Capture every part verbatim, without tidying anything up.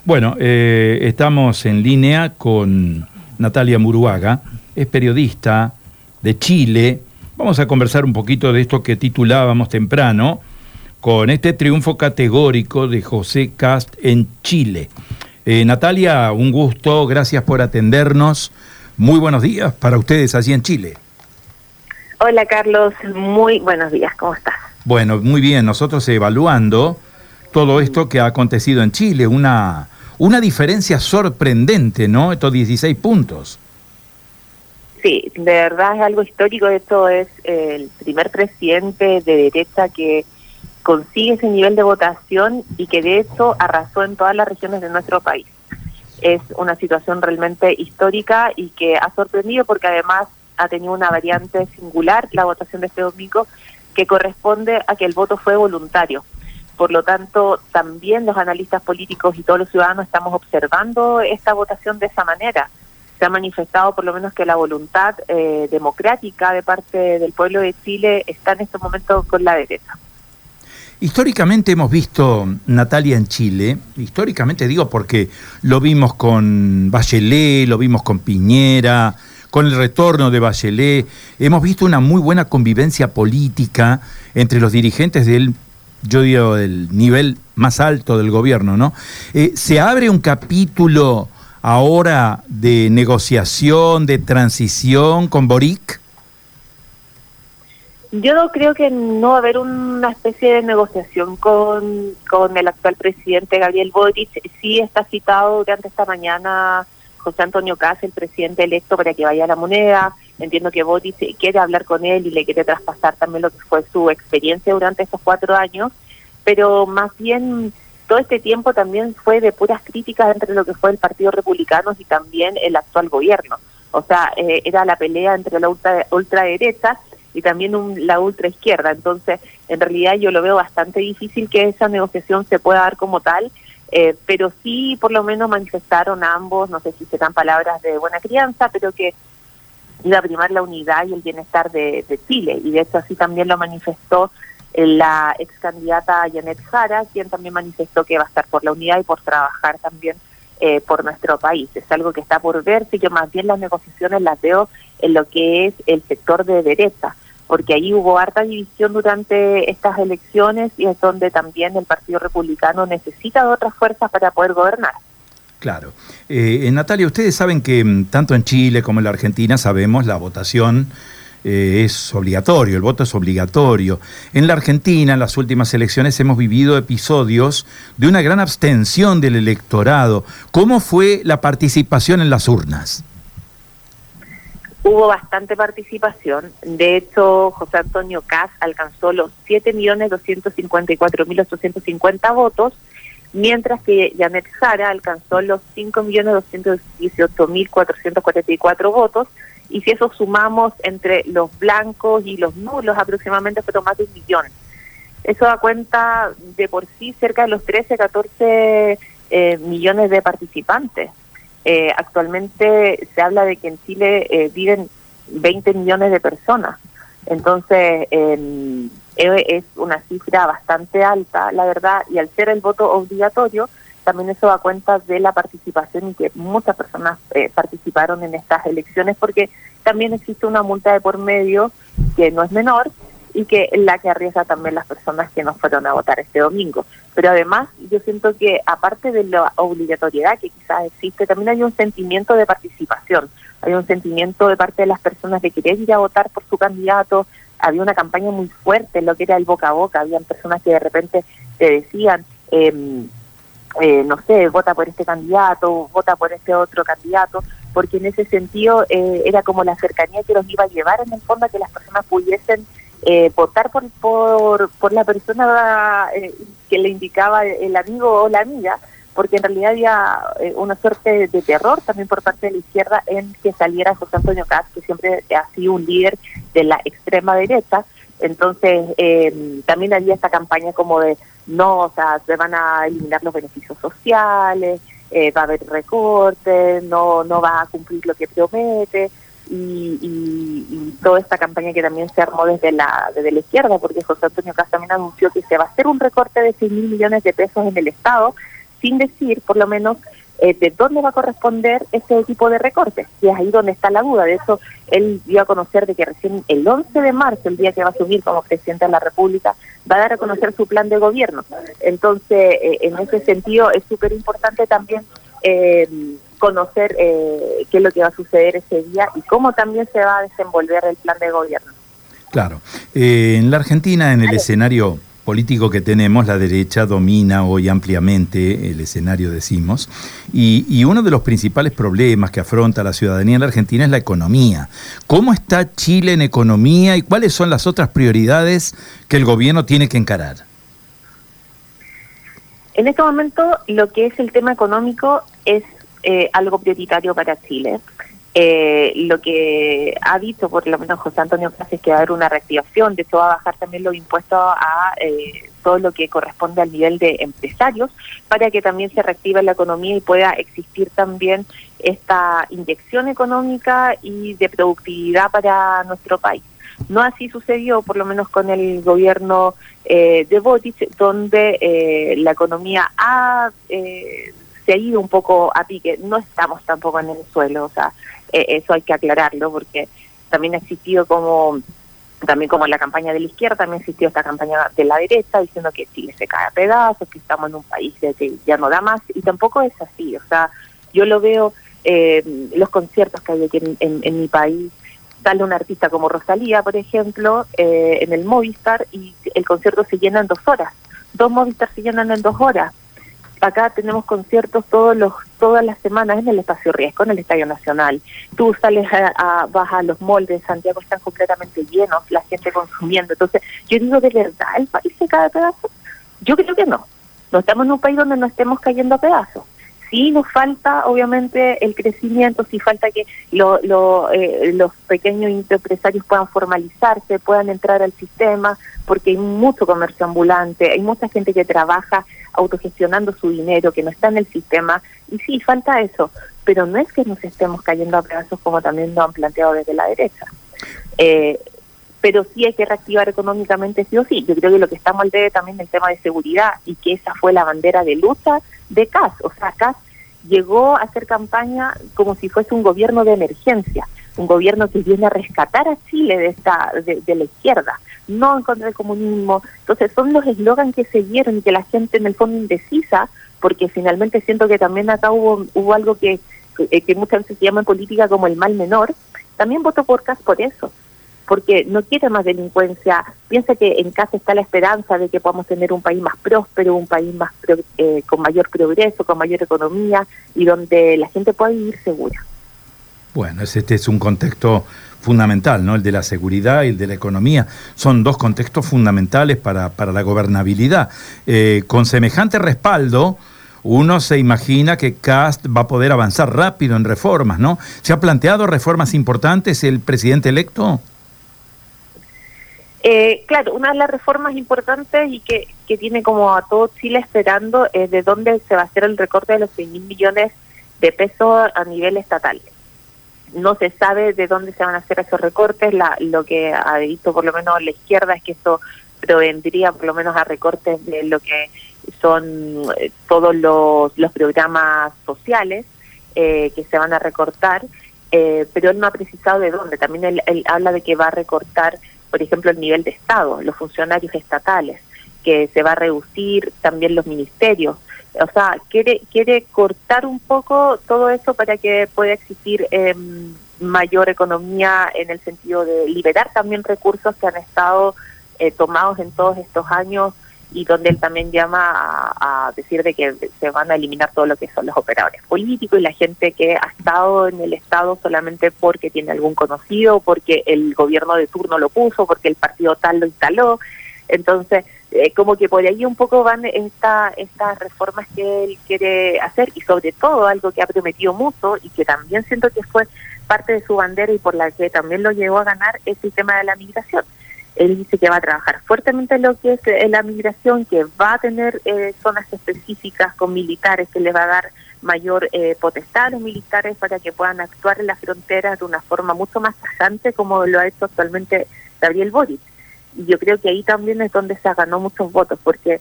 Bueno, eh, estamos en línea con Natalia Muruaga, es periodista de Chile. Vamos a conversar un poquito de esto que titulábamos temprano, con este triunfo categórico de José Kast en Chile. Eh, Natalia, un gusto, gracias por atendernos. Muy buenos días para ustedes allí en Chile. Hola Carlos, muy buenos días, ¿cómo estás? Bueno, muy bien, nosotros evaluando todo esto que ha acontecido en Chile, una, una diferencia sorprendente, ¿no? Estos dieciséis puntos. Sí, de verdad es algo histórico. Esto es el primer presidente de derecha que consigue ese nivel de votación y que de hecho arrasó en todas las regiones de nuestro país. Es una situación realmente histórica y que ha sorprendido porque además ha tenido una variante singular, la votación de este domingo, que corresponde a que el voto fue voluntario. Por lo tanto, también los analistas políticos y todos los ciudadanos estamos observando esta votación de esa manera. Se ha manifestado por lo menos que la voluntad eh, democrática de parte del pueblo de Chile está en este momento con la derecha. Históricamente hemos visto, Natalia, en Chile, históricamente digo porque lo vimos con Bachelet, lo vimos con Piñera, con el retorno de Bachelet, hemos visto una muy buena convivencia política entre los dirigentes del, yo digo, del nivel más alto del gobierno, ¿no? Eh, ¿Se abre un capítulo ahora de negociación, de transición con Boric? Yo no creo que no va a haber una especie de negociación con, con el actual presidente Gabriel Boric. Sí está citado durante esta mañana José Antonio Kast, el presidente electo, para que vaya a La Moneda. Entiendo que Boric quiere hablar con él y le quiere traspasar también lo que fue su experiencia durante estos cuatro años, pero más bien todo este tiempo también fue de puras críticas entre lo que fue el Partido Republicano y también el actual gobierno. O sea, eh, era la pelea entre la ultra, ultraderecha y también un, la ultraizquierda. Entonces, en realidad yo lo veo bastante difícil que esa negociación se pueda dar como tal, eh, pero sí por lo menos manifestaron ambos, no sé si serán palabras de buena crianza, pero que iba a primar la unidad y el bienestar de, de Chile, y de hecho así también lo manifestó la ex candidata Janet Jara, quien también manifestó que va a estar por la unidad y por trabajar también eh, por nuestro país. Es algo que está por verse. Yo más bien las negociaciones las veo en lo que es el sector de derecha, porque ahí hubo harta división durante estas elecciones y es donde también el Partido Republicano necesita de otras fuerzas para poder gobernar. Claro. Eh, Natalia, ustedes saben que tanto en Chile como en la Argentina sabemos la votación eh, es obligatorio, el voto es obligatorio. En la Argentina, en las últimas elecciones, hemos vivido episodios de una gran abstención del electorado. ¿Cómo fue la participación en las urnas? Hubo bastante participación. De hecho, José Antonio Kast alcanzó los siete millones doscientos cincuenta y cuatro mil ochocientos cincuenta votos, mientras que Janet Jara alcanzó los cinco millones doscientos dieciocho mil cuatrocientos cuarenta y cuatro votos, y si eso sumamos entre los blancos y los nulos, aproximadamente fueron más de un millón. Eso da cuenta de por sí cerca de los trece, catorce eh, millones de participantes. Eh, actualmente se habla de que en Chile eh, viven veinte millones de personas, entonces eh, es una cifra bastante alta, la verdad, y al ser el voto obligatorio, también eso da cuenta de la participación y que muchas personas eh, participaron en estas elecciones, porque también existe una multa de por medio que no es menor y que es la que arriesga también las personas que no fueron a votar este domingo. Pero además yo siento que aparte de la obligatoriedad que quizás existe, también hay un sentimiento de participación, hay un sentimiento de parte de las personas de querer ir a votar por su candidato. Había una campaña muy fuerte en lo que era el boca a boca, habían personas que de repente te decían, eh, eh, no sé, vota por este candidato, vota por este otro candidato, porque en ese sentido eh, era como la cercanía que los iba a llevar en el fondo a que las personas pudiesen Eh, votar por, por por la persona eh, que le indicaba el amigo o la amiga, porque en realidad había eh, una suerte de terror también por parte de la izquierda en que saliera José Antonio Kast, que siempre ha sido un líder de la extrema derecha. Entonces eh, también había esta campaña como de no, o sea, se van a eliminar los beneficios sociales, eh, va a haber recortes, no no va a cumplir lo que promete. Y, y, y toda esta campaña que también se armó desde la desde la izquierda, porque José Antonio Kast también anunció que se va a hacer un recorte de seis mil millones de pesos en el Estado sin decir, por lo menos, eh, de dónde va a corresponder ese tipo de recortes, y es ahí donde está la duda. De eso, él dio a conocer de que recién el once de marzo, el día que va a asumir como presidente de la República, va a dar a conocer su plan de gobierno. Entonces, eh, en ese sentido, es súper importante también eh, conocer eh, qué es lo que va a suceder ese día y cómo también se va a desenvolver el plan de gobierno. Claro. Eh, en la Argentina, en el Vale. escenario político que tenemos, la derecha domina hoy ampliamente el escenario, decimos, y, y uno de los principales problemas que afronta la ciudadanía en la Argentina es la economía. ¿Cómo está Chile en economía y cuáles son las otras prioridades que el gobierno tiene que encarar? En este momento, lo que es el tema económico es eh, algo prioritario para Chile. Eh, lo que ha dicho, por lo menos José Antonio Kast, es que va a haber una reactivación. De hecho, va a bajar también los impuestos a eh, todo lo que corresponde al nivel de empresarios, para que también se reactive la economía y pueda existir también esta inyección económica y de productividad para nuestro país. No así sucedió, por lo menos con el gobierno eh, de Boric, donde eh, la economía ha eh, se ha ido un poco a pique. No estamos tampoco en el suelo, o sea, eh, eso hay que aclararlo, porque también ha existido como, también como en la campaña de la izquierda, también ha existido esta campaña de la derecha diciendo que Chile se cae a pedazos, que estamos en un país que ya no da más, y tampoco es así. O sea, yo lo veo, eh, los conciertos que hay aquí en, en, en mi país, sale una artista como Rosalía, por ejemplo, eh, en el Movistar, y el concierto se llena en dos horas. Dos Movistar se llenan en dos horas. Acá tenemos conciertos todos los todas las semanas en el Espacio Riesgo, en el Estadio Nacional. Tú sales a, a vas a los malls de Santiago, están completamente llenos, la gente consumiendo. Entonces, yo digo, ¿de verdad el país se cae a pedazos? Yo creo que no. No estamos en un país donde no estemos cayendo a pedazos. Sí nos falta, obviamente, el crecimiento, sí falta que lo, lo, eh, los pequeños empresarios puedan formalizarse, puedan entrar al sistema, porque hay mucho comercio ambulante, hay mucha gente que trabaja autogestionando su dinero, que no está en el sistema, y sí, falta eso, pero no es que nos estemos cayendo a pedazos como también lo han planteado desde la derecha. Eh, pero sí hay que reactivar económicamente sí o sí. Yo creo que lo que estamos al debe también el tema de seguridad, y que esa fue la bandera de lucha de Kast. O sea, Kast llegó a hacer campaña como si fuese un gobierno de emergencia, un gobierno que viene a rescatar a Chile de esta de, de la izquierda, no en contra del comunismo. Entonces son los eslogans que se dieron y que la gente en el fondo indecisa, porque finalmente siento que también acá hubo, hubo algo que, que, que muchas veces se llama en política como el mal menor. También votó por Kast por eso, porque no quiere más delincuencia, piensa que en Kast está la esperanza de que podamos tener un país más próspero, un país más pro, eh, con mayor progreso, con mayor economía, y donde la gente pueda vivir segura. Bueno, este es un contexto fundamental, ¿no? El de la seguridad y el de la economía. Son dos contextos fundamentales para, para la gobernabilidad. Eh, con semejante respaldo, uno se imagina que Kast va a poder avanzar rápido en reformas, ¿no? ¿Se ha planteado reformas importantes el presidente electo? Eh, claro, una de las reformas importantes y que, que tiene como a todo Chile esperando es de dónde se va a hacer el recorte de los seis mil millones de pesos a nivel estatal. No se sabe de dónde se van a hacer esos recortes. La, lo que ha dicho por lo menos la izquierda es que eso provendría por lo menos a recortes de lo que son eh, todos los, los programas sociales eh, que se van a recortar, eh, pero él no ha precisado de dónde. También él, él habla de que va a recortar, por ejemplo, el nivel de Estado, los funcionarios estatales, que se va a reducir también los ministerios. O sea, quiere quiere cortar un poco todo eso para que pueda existir eh, mayor economía, en el sentido de liberar también recursos que han estado eh, tomados en todos estos años, y donde él también llama a, a decir de que se van a eliminar todo lo que son los operadores políticos y la gente que ha estado en el Estado solamente porque tiene algún conocido, porque el gobierno de turno lo puso, porque el partido tal lo instaló. Entonces, eh, como que por ahí un poco van esta, estas reformas que él quiere hacer, y sobre todo algo que ha prometido mucho y que también siento que fue parte de su bandera y por la que también lo llevó a ganar, es el tema de la migración. Él dice que va a trabajar fuertemente en lo que es eh, la migración, que va a tener eh, zonas específicas con militares, que le va a dar mayor eh, potestad a los militares para que puedan actuar en las fronteras de una forma mucho más tajante, como lo ha hecho actualmente Gabriel Boric. Y yo creo que ahí también es donde se ganó muchos votos, porque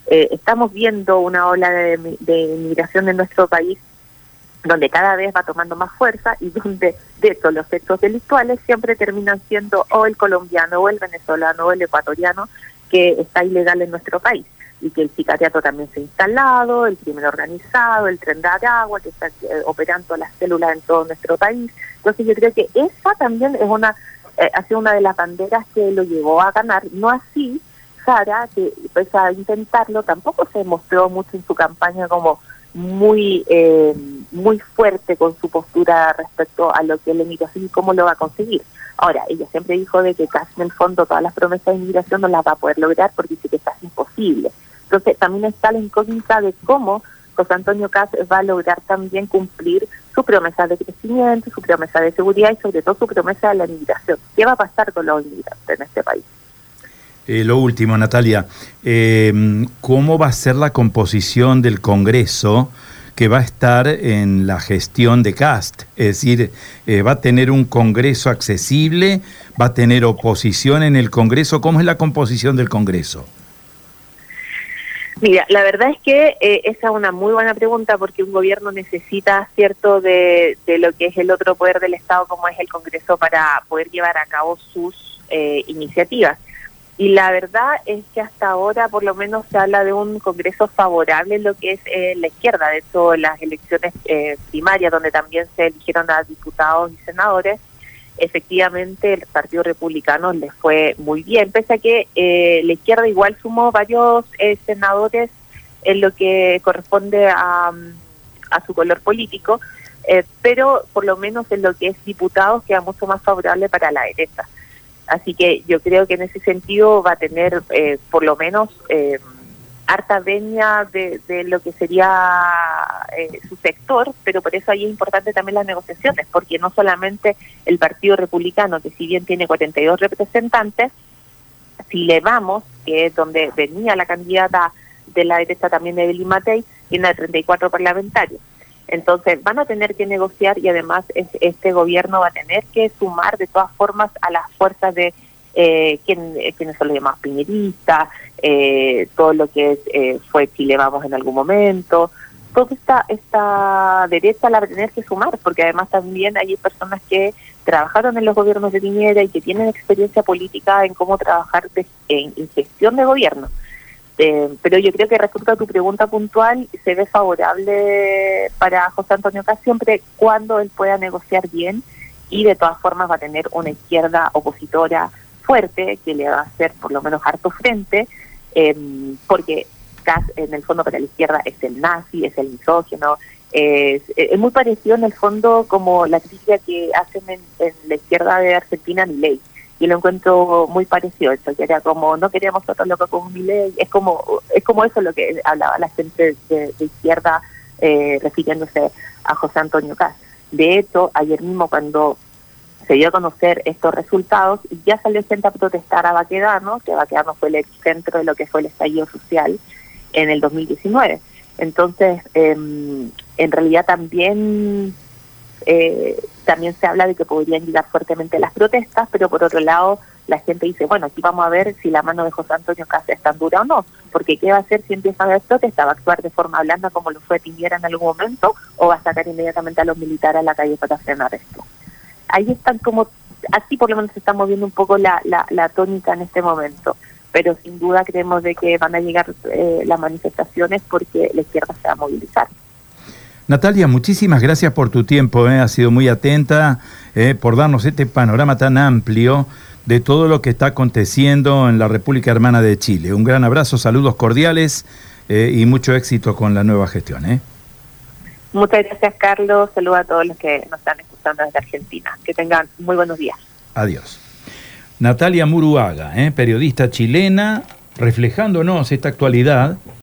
Eh, estamos viendo una ola de, de inmigración en nuestro país donde cada vez va tomando más fuerza y donde, de hecho, los hechos delictuales siempre terminan siendo o el colombiano, o el venezolano, o el ecuatoriano, que está ilegal en nuestro país, y que el sicariato también se ha instalado, el crimen organizado, el tren de agua, que está eh, operando las células en todo nuestro país. Entonces yo creo que esa también es una eh, ha sido una de las banderas que lo llevó a ganar, no así Jara, que pese a intentarlo, tampoco se mostró mucho en su campaña como muy eh, muy fuerte con su postura respecto a lo que es la inmigración y cómo lo va a conseguir. Ahora, ella siempre dijo de que casi en el fondo todas las promesas de inmigración no las va a poder lograr porque dice que es casi imposible. Entonces también está la incógnita de cómo José Antonio Kast va a lograr también cumplir su promesa de crecimiento, su promesa de seguridad y sobre todo su promesa de la inmigración. ¿Qué va a pasar con los inmigrantes en este país? Eh, lo último, Natalia, eh, ¿cómo va a ser la composición del Congreso que va a estar en la gestión de Kast? Es decir, eh, ¿va a tener un Congreso accesible? ¿Va a tener oposición en el Congreso? ¿Cómo es la composición del Congreso? Mira, la verdad es que eh, esa es una muy buena pregunta porque un gobierno necesita cierto de, de lo que es el otro poder del Estado como es el Congreso para poder llevar a cabo sus eh, iniciativas. Y la verdad es que hasta ahora por lo menos se habla de un Congreso favorable en lo que es eh, la izquierda. De hecho, las elecciones eh, primarias, donde también se eligieron a diputados y senadores, efectivamente el Partido Republicano les fue muy bien, pese a que eh, la izquierda igual sumó varios eh, senadores en lo que corresponde a, a su color político, eh, pero por lo menos en lo que es diputados queda mucho más favorable para la derecha. Así que yo creo que en ese sentido va a tener eh, por lo menos eh, harta venia de, de lo que sería eh, su sector, pero por eso ahí es importante también las negociaciones, porque no solamente el Partido Republicano, que si bien tiene cuarenta y dos representantes, si le vamos, que es donde venía la candidata de la derecha también de Evelyn Matei, tiene treinta y cuatro parlamentarios. Entonces van a tener que negociar y además es, este gobierno va a tener que sumar de todas formas a las fuerzas de eh, quien, quienes son los llamados piñeristas, eh, todo lo que es, eh, fue Chile Vamos en algún momento, toda esta, esta derecha la va a tener que sumar, porque además también hay personas que trabajaron en los gobiernos de Piñera y que tienen experiencia política en cómo trabajar de, en, en gestión de gobierno. Eh, pero yo creo que respecto a tu pregunta puntual, se ve favorable para José Antonio Kast siempre cuando él pueda negociar bien y de todas formas va a tener una izquierda opositora fuerte que le va a hacer por lo menos harto frente, eh, porque Kast en el fondo para la izquierda es el nazi, es el misógino, es, es muy parecido en el fondo como la crítica que hacen en, en la izquierda de Argentina a Milei. Y lo encuentro muy parecido eso, que era como, no queríamos otro loco con Milei, es como es como eso lo que hablaba la gente de, de izquierda eh, refiriéndose a José Antonio Kast. De hecho, ayer mismo cuando se dio a conocer estos resultados, ya salió gente a protestar a Baquedano, que Baquedano fue el epicentro de lo que fue el estallido social en el dos mil diecinueve. Entonces, eh, en realidad también... Eh, también se habla de que podrían llegar fuertemente las protestas, pero por otro lado la gente dice, bueno, aquí vamos a ver si la mano de José Antonio Kast es tan dura o no, porque ¿qué va a hacer si empieza a haber protestas? ¿Va a actuar de forma blanda como lo fue Piñera en algún momento o va a sacar inmediatamente a los militares a la calle para frenar esto? Ahí están como, así por lo menos se está moviendo un poco la, la, la tónica en este momento, pero sin duda creemos de que van a llegar eh, las manifestaciones porque la izquierda se va a movilizar. Natalia, muchísimas gracias por tu tiempo, eh. has sido muy atenta eh, por darnos este panorama tan amplio de todo lo que está aconteciendo en la República Hermana de Chile. Un gran abrazo, saludos cordiales eh, y mucho éxito con la nueva gestión. Eh. Muchas gracias, Carlos. Saludos a todos los que nos están escuchando desde Argentina. Que tengan muy buenos días. Adiós. Natalia Muruaga, eh, periodista chilena, reflejándonos esta actualidad